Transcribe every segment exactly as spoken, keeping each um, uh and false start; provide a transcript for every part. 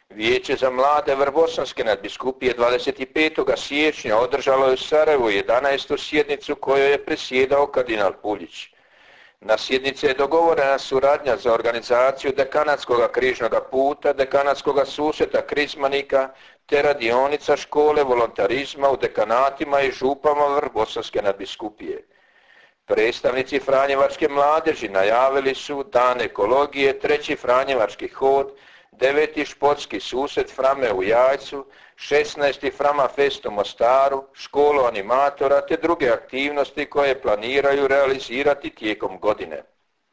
Vijeće za mlade Vrbosanske nadbiskupije dvadeset petog siječnja održalo je u Sarajevu jedanaestu sjednicu kojoj je predsjedao kardinal Puljić. Na sjednici je dogovorena suradnja za organizaciju dekanatskog križnog puta, dekanatskog susreta krizmanika te radionica škole volontarizma u dekanatima i župama Vrbosanske nadbiskupije. Predstavnici Franjevačke mladeži najavili su dan ekologije, treći Franjevački hod, deveti športski susret Frame u Jajcu, šesnaesti Frama Fest u Mostaru, školu animatora te druge aktivnosti koje planiraju realizirati tijekom godine.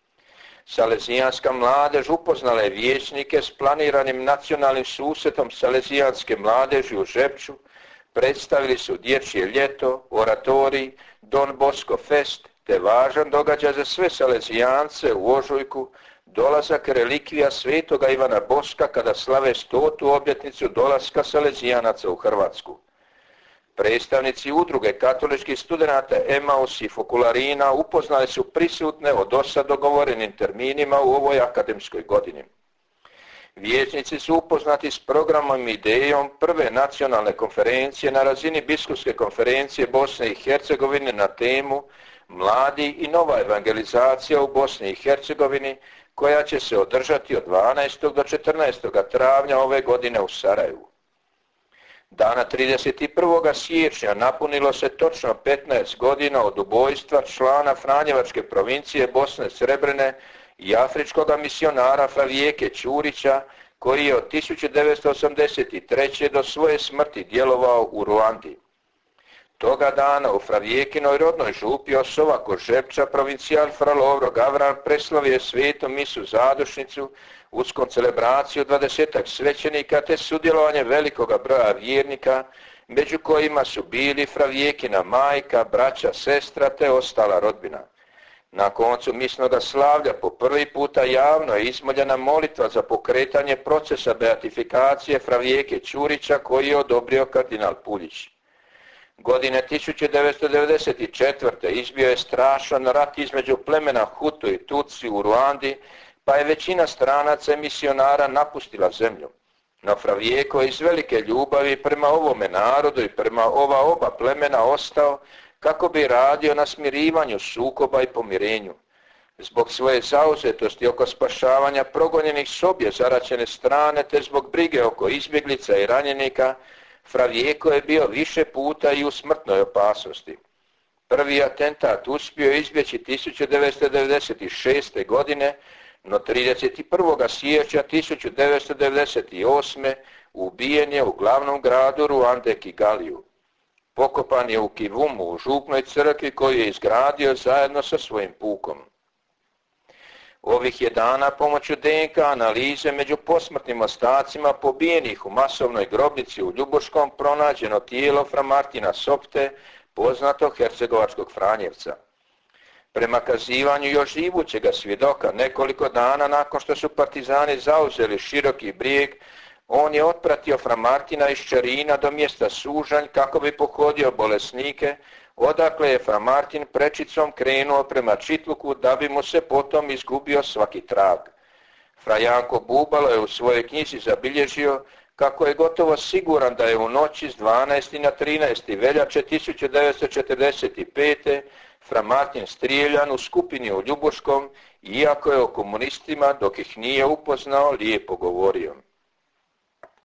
Salezijanska mladež upoznala je vijećnike s planiranim nacionalnim susretom Salezijanske mladeži u Žepču, predstavili su dječje ljeto, oratorij, Don Bosco Fest te važan događaj za sve Salezijance u ožujku, dolazak relikvija svetoga Ivana Boska kada slave stotu obljetnicu dolaska Salezijanaca u Hrvatsku. Predstavnici udruge katoličkih studenata Emaus i Fokularina upoznali su prisutne o dosad dogovorenim terminima u ovoj akademskoj godini. Vijećnici su upoznati s programom i idejom prve nacionalne konferencije na razini biskupske konferencije Bosne i Hercegovine na temu Mladi i nova evangelizacija u Bosni i Hercegovini, koja će se održati od dvanaestog do četrnaestog travnja ove godine u Sarajevu. Dana trideset prvog siječnja napunilo se točno petnaest godina od ubojstva člana Franjevačke provincije Bosne Srebrene i afričkog misionara Flavijeke Ćurića, koji je od tisuću devetsto osamdeset treće do svoje smrti djelovao u Ruandi. Toga dana u Fravijekinoj rodnoj župi Osovako Žepča provincijal fra Lovro Gavran preslavio svetu misu zadušnicu uz koncelebraciju dvadesetak svećenika te sudjelovanje velikoga broja vjernika, među kojima su bili Fravijekina majka, braća, sestra te ostala rodbina. Na koncu misnoga slavlja po prvi puta javno je izmoljena molitva za pokretanje procesa beatifikacije Fravijeke Ćurića koji je odobrio kardinal Puljić. Godine tisuću devetsto devedeset četvrte izbio je strašan rat između plemena Hutu i Tutsi u Ruandi, pa je većina stranaca i misionara napustila zemlju. No Fravijeko je iz velike ljubavi prema ovome narodu i prema ova oba plemena ostao kako bi radio na smirivanju sukoba i pomirenju. Zbog svoje zauzetosti oko spašavanja progonjenih s obje zaraćene strane te zbog brige oko izbjeglica i ranjenika, Fravijeko je bio više puta i u smrtnoj opasnosti. Prvi atentat uspio je izbjeći tisuću devetsto devedeset šeste. godine, no trideset prvog siječnja tisuću devetsto devedeset osme. ubijen je u glavnom gradu Ruande Kigaliju. Pokopan je u Kivumu u župnoj crkvi koju je izgradio zajedno sa svojim pukom. Ovih je dana pomoću D N K analize među posmrtnim ostacima pobijenih u masovnoj grobnici u Ljubuškom pronađeno tijelo fra Martina Sopte, poznatog hercegovačkog Franjevca. Prema kazivanju još živućega svjedoka, nekoliko dana nakon što su partizani zauzeli Široki Brijeg, on je otpratio fra Martina iz Čarina do mjesta Sužanj kako bi pohodio bolesnike, odakle je fra Martin prečicom krenuo prema Čitluku da bi mu se potom izgubio svaki trag. Fra Janko Bubalo je u svojoj knjizi zabilježio kako je gotovo siguran da je u noći s dvanaestog na trinaesti veljače tisuću devetsto četrdeset pete. fra Martin strijeljan u skupini u Ljubuškom, iako je o komunistima, dok ih nije upoznao, lijepo govorio.